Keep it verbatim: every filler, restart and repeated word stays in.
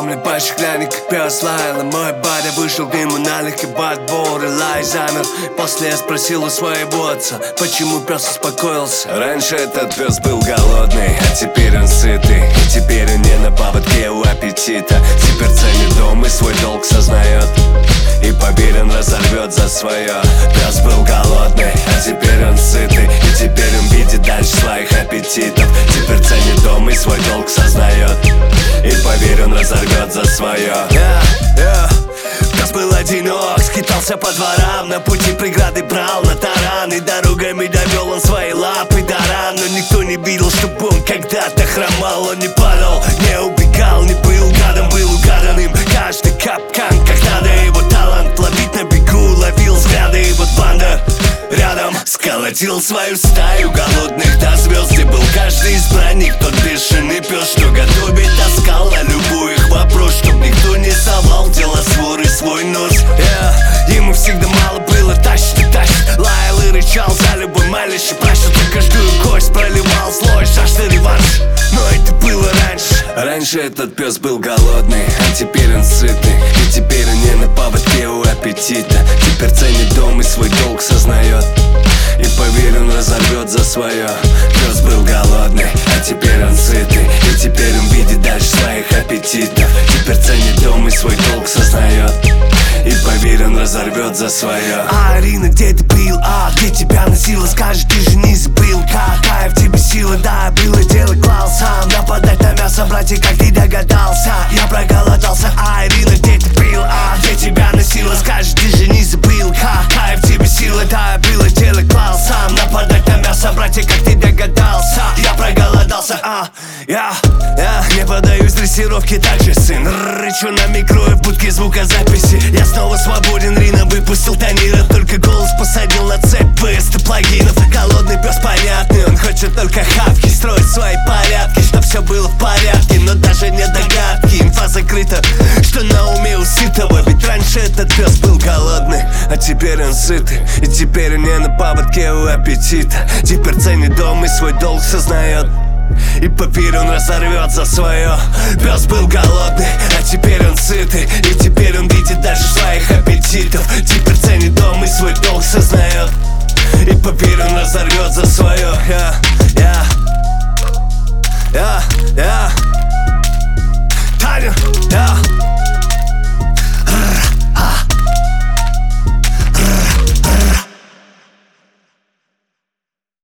Помнит пальчик ляник, как пес лаял. И мой батя вышел к нему налегке, бат-бор и лай замер. После я спросил у своего отца, почему пес успокоился. Раньше этот пес был голодный, а теперь он сытый. И теперь он не на поводке у аппетита. Теперь ценит дом и свой долг сознает. И поверь, он разорвет за свое. Пес был голодный, а теперь он сытый. И теперь он видит дальше своих аппетитов. Теперь ценит дом и свой долг сознает. И поверь, он разорвет за свое. yeah, yeah. Пес был одинок, скитался по дворам. На пути преграды брал на таран. И дорогами довел он свои лапы до ран. Но никто не видел, чтобы он когда-то хромал. Он не падал, не убегал, не был гадом, был угаданным. Каждый капкан, как надо, его талант ловить на бегу, ловил взгляды. И вот банда рядом сколотил свою стаю голодных до звезд. И был каждый избранник, тот бешеный пес, что готовить таскал на любой их вопрос, чтоб никто не совал дела своры свой нос. yeah. Ему всегда мало было, тащит и тащит. Лаял и рычал за любой малящий пращ, что каждую кость проливал злой, жажда реванш. Но это было раньше. Раньше этот пес был голодный, а теперь он сытый. И теперь он не на поводке у аппетита. Теперь ценит дом и свой долг сознает. И поверь, он разорвет за свое. Пес был голодный, а теперь он сытый. И теперь он видит дальше своих аппетитов. Теперь ценит дом и свой долг сознает. И поверь, он разорвет за свое. А, Арина, где ты был? А, где тебя носила? Скажи, ты же не забыл, какая в тебе сила. Да, было дело, клал сам. Нападать на мясо, братья, как ты догадался. Я проголодался. А, Арина, где ты был? А, где тебя носила? Скажи, ты же не забыл, какая в тебе сила. Да, было дело, клал сам. Нападать на мясо, братья, как ты догадался. Я проголодался. А, я, я не поддаюсь дрессировке, так же сын. Рычу на микро и в будке звукозаписи. Я снова свободен, Рина выпустил Танира. Только голос посадил на цепь быстро плагинов. Голодный пес понятный, он хочет только хавки. Строит свои порядки, чтоб все было в порядке. Но даже не догадки, инфа закрыта, что на уме у сытого. Ведь раньше этот пес был голодный, а теперь он сытый. И теперь он не на поводке у аппетита. Теперь ценит дом и свой долг сознает. И поверь, он разорвет за свое. Пес был голодный, а теперь он сытый. И теперь он видит даже своих аппетитов. Теперь ценит дом и свой долг сознает. И поверь, он разорвет за свое.